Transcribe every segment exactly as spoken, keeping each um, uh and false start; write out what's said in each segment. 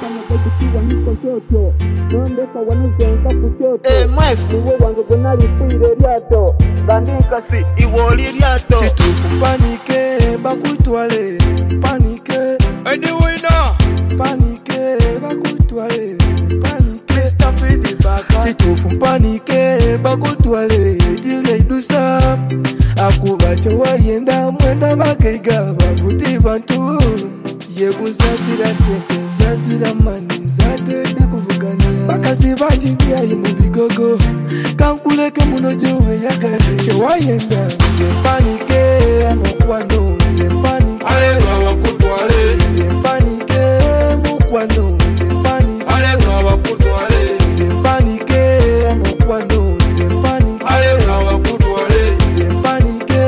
Mukama baby kiwa niko chocho Nondeka wanuzenka kuchoto Eh mwefu Niwe wange gwenali fuire lyato Bandika si iwoli lyato Chitufu panike bakutwale Panike Edi wina Panike bakutwale Panike Mister Fidi baka Chitufu panike bakutwale Dile idusa Akubacho wayenda mwenda bakeiga Bavuti bantu Yebuzazira sente zazira mani Zatede kuvugania Bakasi banjindia imu bigogo Kankuleke muno jowe yagade Chewayenda Sempanike Amokwano Sempanike Alega wakutwale Sempanike Mokwano Sempanike Alega wakutwale Sempanike Amokwano Sempanike Alega wakutwale Sempanike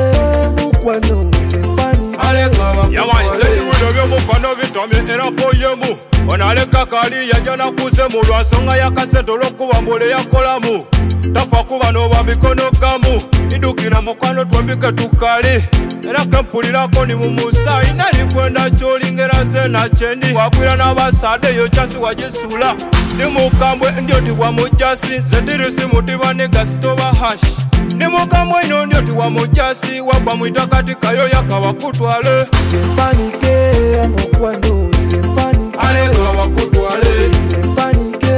Mokwano Sempanike Alega wakutwale Yamani zedi wudovyo mufano vitami erapo yemu Onaleka kali yajana kuse mulwasonga ya kasento lokuwa mbole ya kolamu Tafa kuwa nowa mikono gamu Idukina mkwano tuambike tukali Era kempulirako ni mumusa Inali kwenda choli ngera zena chendi Wakwira na basade yo chasi wajisula Ni mukambwe ndio tiwa mujasi Zetirisi mutiba nega sitoba hash Ni mukambwe ino ndio tiwa mujasi Wapa muitakati kayo yaka wakutwale Sempanike Amokwano Sempanike Alega wakutwale Sempanike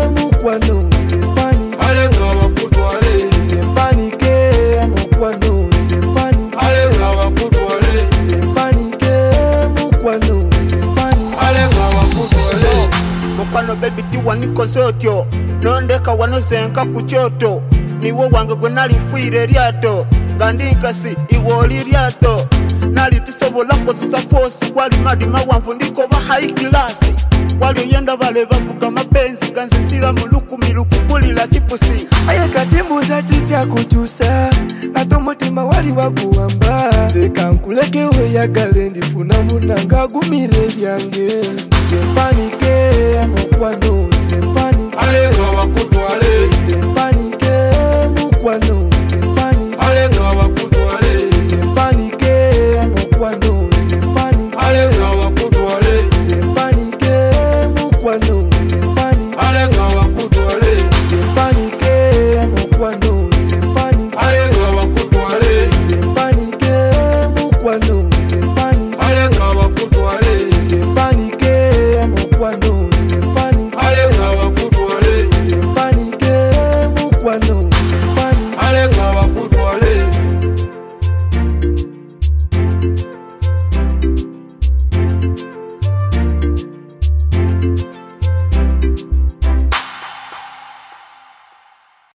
Mokwano Sempanike Alega wakutwale Sempanike Amokwano Sempanike Alega wakutwale Sempanike Mokwano Sempanike Alega wakutwale Mukano baby tiwa niko sotyo Nondeka wanuzenka kuchoto Niwe wange gwenali fuire lyato Gandika si iwoli lyato Nali tisobola kozesa force Wali madima wanfu ndiko ba high class Wali oyenda bale bavuga mapenzi Ganzinsira muluku miluku kulila chipusi Aya katimbu za chicha kuchusa Ato mutima wali wakuwamba Zekankuleke we ya galendi Funa munanga gumire byange Sempanike Amokwano Sempanike Alega wakutwale Sempanike Mokwano Sempanike Alega wakutwale Sempanike Amokwano Sempanike Alega wakutwale Sempanike Mokwano Sempanike Alega wakutwale Sempanike Amokwano Sempanike Alega wakutwale Sempanike Mokwano Sempanike Alega wakutwale Sempanike Amokwano Sempanike Alega wakutwale Sempanike Mokwano Sempanike Alega wakutwale